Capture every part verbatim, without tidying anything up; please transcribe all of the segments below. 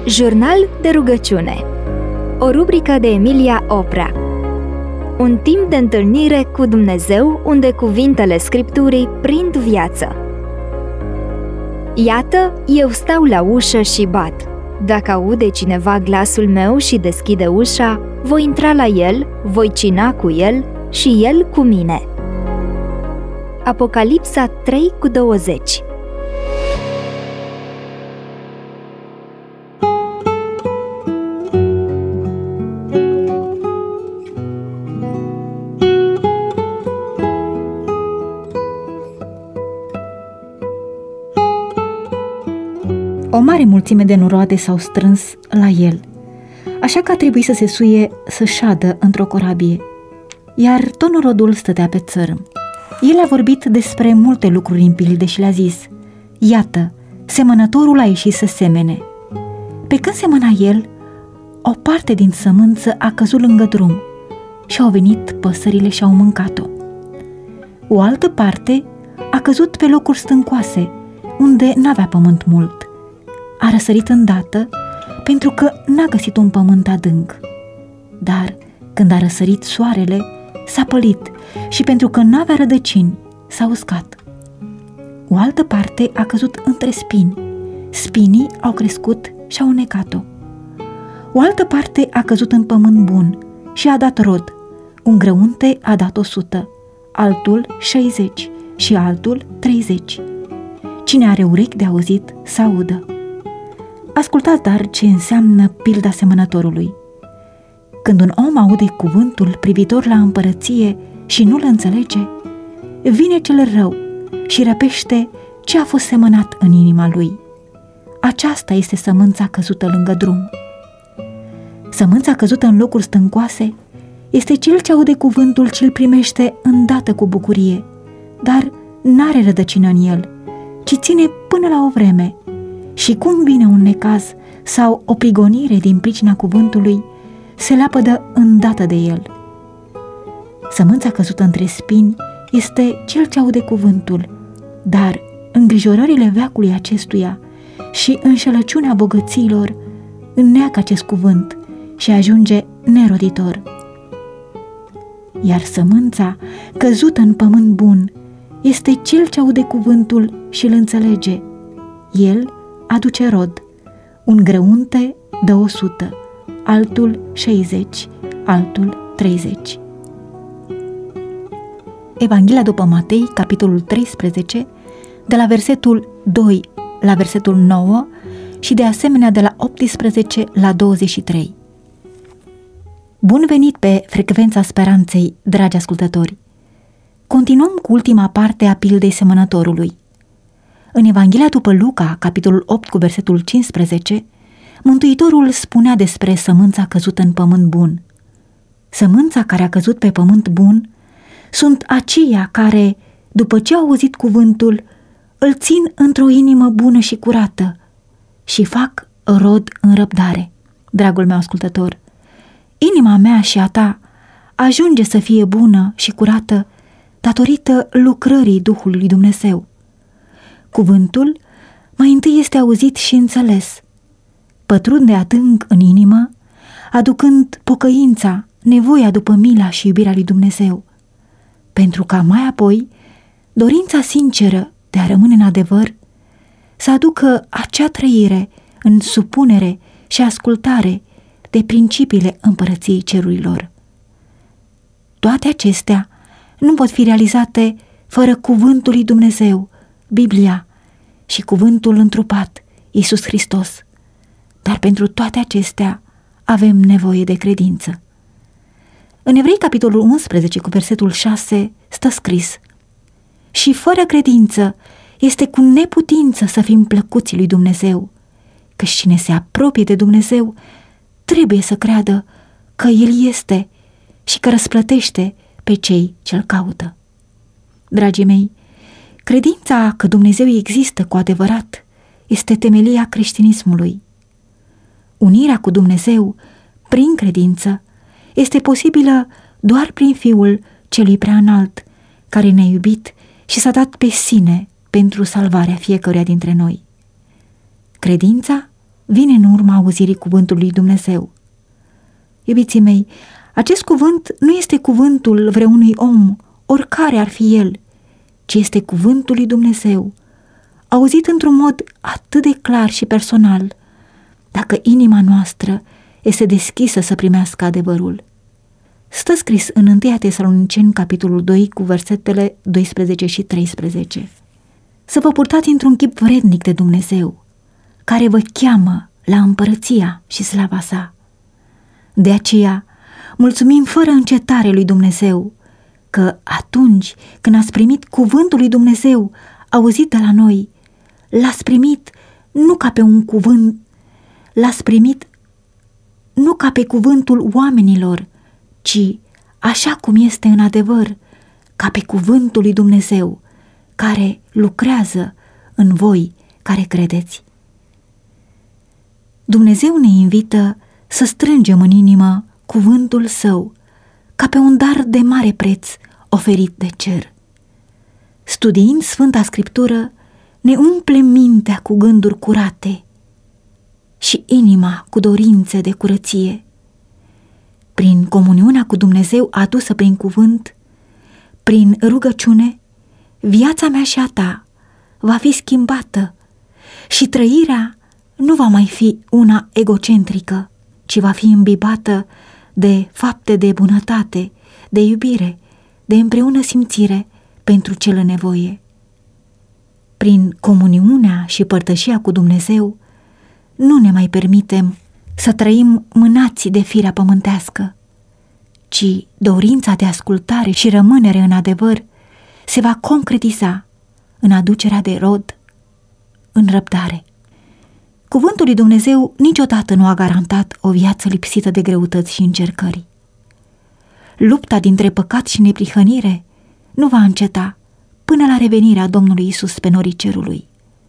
Jurnal de rugăciune. O rubrică de Emilia Oprea. Un timp de întâlnire cu Dumnezeu unde cuvintele Scripturii prind viață. Iată, eu stau la ușă și bat. Dacă aude cineva glasul meu și deschide ușa, voi intra la el, voi cina cu el și el cu mine. Apocalipsa trei cu douăzeci. O mare mulțime de noroade s-au strâns la el, așa că a trebuit să se suie să șadă într-o corabie, iar tot norodul stătea pe țărm. El a vorbit despre multe lucruri în pilde și le-a zis: iată, semănătorul a ieșit să semene. Pe când semăna el, o parte din sămânță a căzut lângă drum și au venit păsările și au mâncat-o. O altă parte a căzut pe locuri stâncoase, unde n-avea pământ mult. A răsărit îndată, pentru că n-a găsit un pământ adânc. Dar, când a răsărit soarele, s-a pălit și pentru că n-avea rădăcini, s-a uscat. O altă parte a căzut între spini. Spinii au crescut și au necat-o. O altă parte a căzut în pământ bun și a dat rod. Un grăunte a dat o sută, altul șaizeci și altul treizeci. Cine are urechi de auzit, să audă. Ascultați dar ce înseamnă pilda semănătorului. Când un om aude cuvântul privitor la împărăție și nu-l înțelege, vine cel rău și răpește ce a fost semănat în inima lui. Aceasta este sămânța căzută lângă drum. Sămânța căzută în locuri stâncoase este cel ce aude cuvântul și îl primește îndată cu bucurie, dar n-are rădăcină în el, ci ține până la o vreme. Și cum vine un necaz sau o prigonire din pricina cuvântului, se leapădă îndată de el. Sămânța căzută între spini este cel ce aude cuvântul, dar îngrijorările veacului acestuia și înșelăciunea bogăților înneacă acest cuvânt și ajunge neroditor. Iar sămânța căzută în pământ bun este cel ce aude cuvântul și îl înțelege. El aduce rod. Un grăunte dă o sută, altul șaizeci, altul treizeci. Evanghelia după Matei, capitolul treisprezece, de la versetul doi la versetul nouă și de asemenea de la optsprezece la douăzeci și trei. Bun venit pe Frecvența Speranței, dragi ascultători! Continuăm cu ultima parte a pildei semănătorului. În Evanghelia după Luca, capitolul opt cu versetul cincisprezece, Mântuitorul spunea despre sămânța căzută în pământ bun. Sămânța care a căzut pe pământ bun sunt aceia care, după ce au auzit cuvântul, îl țin într-o inimă bună și curată și fac rod în răbdare. Dragul meu ascultător, inima mea și a ta ajunge să fie bună și curată datorită lucrării Duhului Dumnezeu. Cuvântul mai întâi este auzit și înțeles, pătrunde adânc în inimă, aducând pocăința, nevoia după mila și iubirea lui Dumnezeu, pentru ca mai apoi dorința sinceră de a rămâne în adevăr să aducă acea trăire în supunere și ascultare de principiile împărăției cerurilor. Toate acestea nu pot fi realizate fără cuvântul lui Dumnezeu, Biblia și cuvântul întrupat, Iisus Hristos. Dar pentru toate acestea avem nevoie de credință. În Evrei, capitolul unsprezece, cu versetul șase, stă scris: și fără credință este cu neputință să fim plăcuți lui Dumnezeu, căci cine se apropie de Dumnezeu trebuie să creadă că El este și că răsplătește pe cei ce-L caută. Dragii mei, credința că Dumnezeu există cu adevărat este temelia creștinismului. Unirea cu Dumnezeu prin credință este posibilă doar prin Fiul celui preaînalt, care ne-a iubit și s-a dat pe sine pentru salvarea fiecăruia dintre noi. Credința vine în urma auzirii cuvântului lui Dumnezeu. Iubiții mei, acest cuvânt nu este cuvântul vreunui om, oricare ar fi el, ci este cuvântul lui Dumnezeu, auzit într-un mod atât de clar și personal, dacă inima noastră este deschisă să primească adevărul. Stă scris în întâi Tesaloniceni, capitolul doi, cu versetele doisprezece și treisprezece. Să vă purtați într-un chip vrednic de Dumnezeu, care vă cheamă la împărăția și slava sa. De aceea, mulțumim fără încetare lui Dumnezeu, că atunci când ați primit cuvântul lui Dumnezeu auzit de la noi, l-ați primit nu ca pe un cuvânt, l-ați primit nu ca pe cuvântul oamenilor, ci așa cum este în adevăr, ca pe cuvântul lui Dumnezeu, care lucrează în voi care credeți. Dumnezeu ne invită să strângem în inimă cuvântul său, ca pe un dar de mare preț oferit de cer. Studiind Sfânta Scriptură, ne umplem mintea cu gânduri curate și inima cu dorințe de curăție. Prin comuniunea cu Dumnezeu adusă prin cuvânt, prin rugăciune, viața mea și a ta va fi schimbată și trăirea nu va mai fi una egocentrică, ci va fi îmbibată de fapte de bunătate, de iubire, de împreună simțire pentru cel în nevoie. Prin comuniunea și părtășia cu Dumnezeu, nu ne mai permitem să trăim mânați de firea pământească, ci dorința de ascultare și rămânere în adevăr se va concretiza în aducerea de rod, în răbdare. Cuvântul lui Dumnezeu niciodată nu a garantat o viață lipsită de greutăți și încercări. Lupta dintre păcat și neprihănire nu va înceta până la revenirea Domnului Iisus pe norii cerului.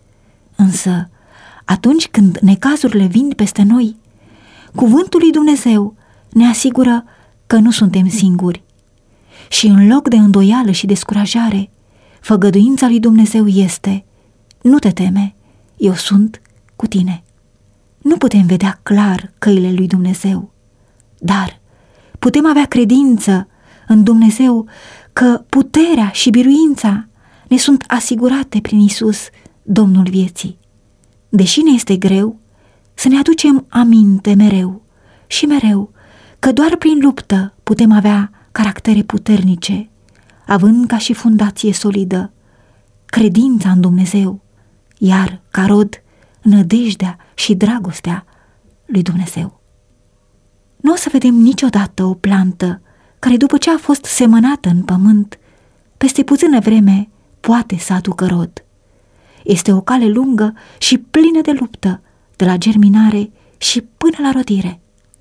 Însă, atunci când necazurile vin peste noi, cuvântul lui Dumnezeu ne asigură că nu suntem singuri. Și în loc de îndoială și descurajare, făgăduința lui Dumnezeu este: nu te teme, eu sunt cu tine. Nu putem vedea clar căile lui Dumnezeu, dar putem avea credință în Dumnezeu că puterea și biruința ne sunt asigurate prin Iisus, Domnul vieții. Deși ne este greu, să ne aducem aminte mereu și mereu că doar prin luptă putem avea caractere puternice, având ca și fundație solidă credința în Dumnezeu, iar ca rod nădejdea și dragostea lui Dumnezeu. Nu o să vedem niciodată o plantă care, după ce a fost semănată în pământ, peste puțină vreme poate să aducă rod. Este o cale lungă și plină de luptă, de la germinare și până la rodire.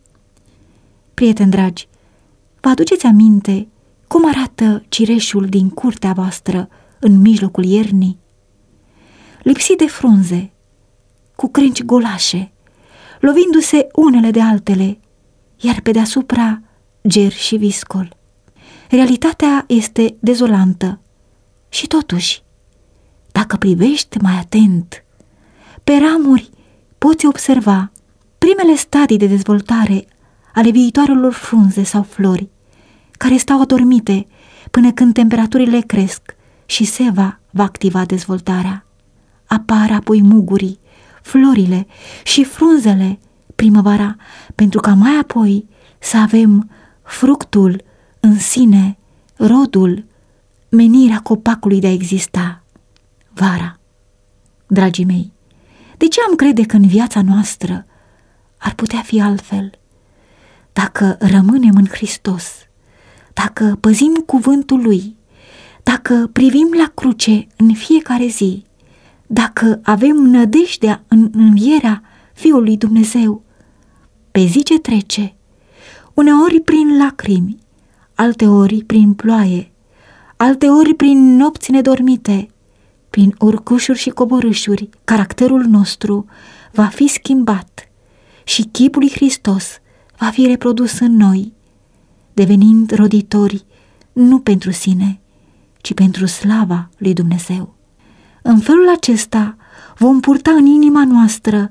Prieteni dragi, vă aduceți aminte cum arată cireșul din curtea voastră în mijlocul iernii? Lipsit de frunze, cu crengi golașe, lovindu-se unele de altele, iar pe deasupra ger și viscol. Realitatea este dezolantă și totuși, dacă privești mai atent, pe ramuri poți observa primele stadii de dezvoltare ale viitoarelor frunze sau flori, care stau adormite până când temperaturile cresc și seva va activa dezvoltarea. Apar apoi mugurii, florile și frunzele primăvara, pentru ca mai apoi să avem fructul în sine, rodul, menirea copacului de a exista, vara. Dragii mei, de ce am crede că în viața noastră ar putea fi altfel? Dacă rămânem în Hristos, dacă păzim cuvântul Lui, dacă privim la cruce în fiecare zi, dacă avem nădejdea în învierea Fiului lui Dumnezeu, pe zi ce trece, uneori prin lacrimi, alteori prin ploaie, alteori prin nopți nedormite, prin urcușuri și coborâșuri, caracterul nostru va fi schimbat și chipul lui Hristos va fi reprodus în noi, devenind roditori nu pentru sine, ci pentru slava lui Dumnezeu. În felul acesta vom purta în inima noastră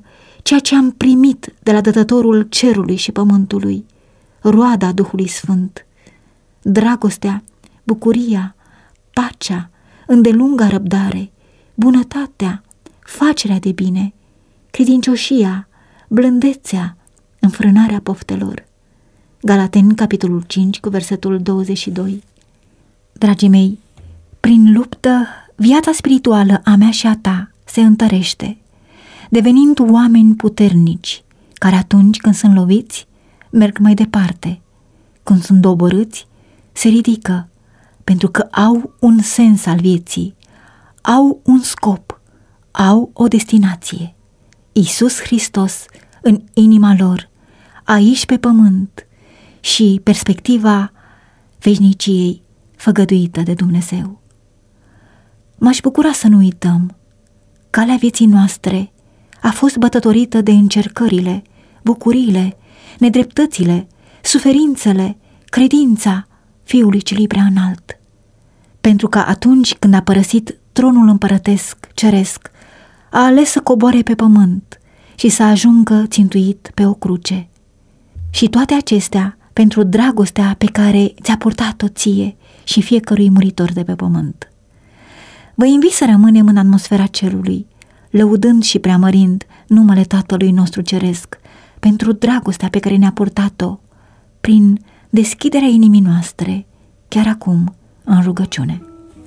ceea ce am primit de la Dătătorul cerului și pământului, roada Duhului Sfânt, dragostea, bucuria, pacea, îndelunga răbdare, bunătatea, facerea de bine, credincioșia, blândețea, înfrânarea poftelor. Galateni, capitolul cinci, cu versetul douăzeci și doi. Dragii mei, prin luptă, viața spirituală a mea și a ta se întărește, devenind oameni puternici, care atunci când sunt loviți, merg mai departe, când sunt doborâți, se ridică, pentru că au un sens al vieții, au un scop, au o destinație. Iisus Hristos în inima lor, aici pe pământ, și perspectiva veșniciei făgăduită de Dumnezeu. M-aș bucura să nu uităm, calea vieții noastre a fost bătătorită de încercările, bucuriile, nedreptățile, suferințele, credința Fiului Celui Preaînalt. Pentru că atunci când a părăsit tronul împărătesc ceresc, a ales să coboare pe pământ și să ajungă țintuit pe o cruce. Și toate acestea pentru dragostea pe care ți-a purtat-o ție și fiecărui muritor de pe pământ. Vă invit să rămânem în atmosfera cerului, lăudând și preamărind numele Tatălui nostru Ceresc pentru dragostea pe care ne-a purtat-o prin deschiderea inimii noastre, chiar acum, în rugăciune.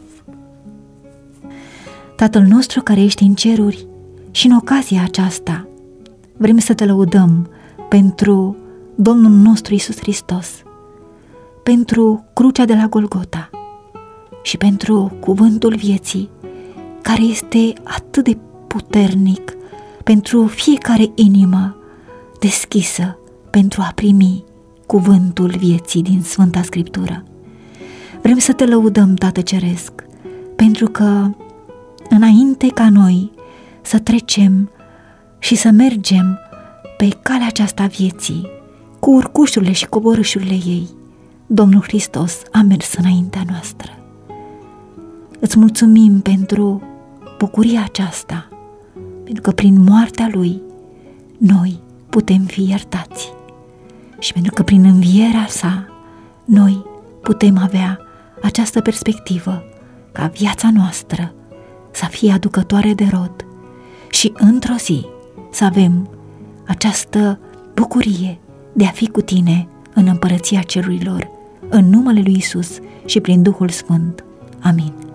Tatăl nostru care ești în ceruri, și în ocazia aceasta vrem să te lăudăm pentru Domnul nostru Iisus Hristos, pentru crucea de la Golgota și pentru cuvântul vieții, care este atât de puternic pentru fiecare inimă deschisă pentru a primi cuvântul vieții din Sfânta Scriptură. Vrem să te lăudăm, Tată Ceresc, pentru că înainte ca noi să trecem și să mergem pe calea aceasta vieții, cu urcușurile și coborâșurile ei, Domnul Hristos a mers înaintea noastră. Îți mulțumim pentru bucuria aceasta, pentru că prin moartea Lui noi putem fi iertați și pentru că prin învierea sa noi putem avea această perspectivă ca viața noastră să fie aducătoare de rod și într-o zi să avem această bucurie de a fi cu tine în împărăția cerurilor, în numele lui Iisus și prin Duhul Sfânt. Amin.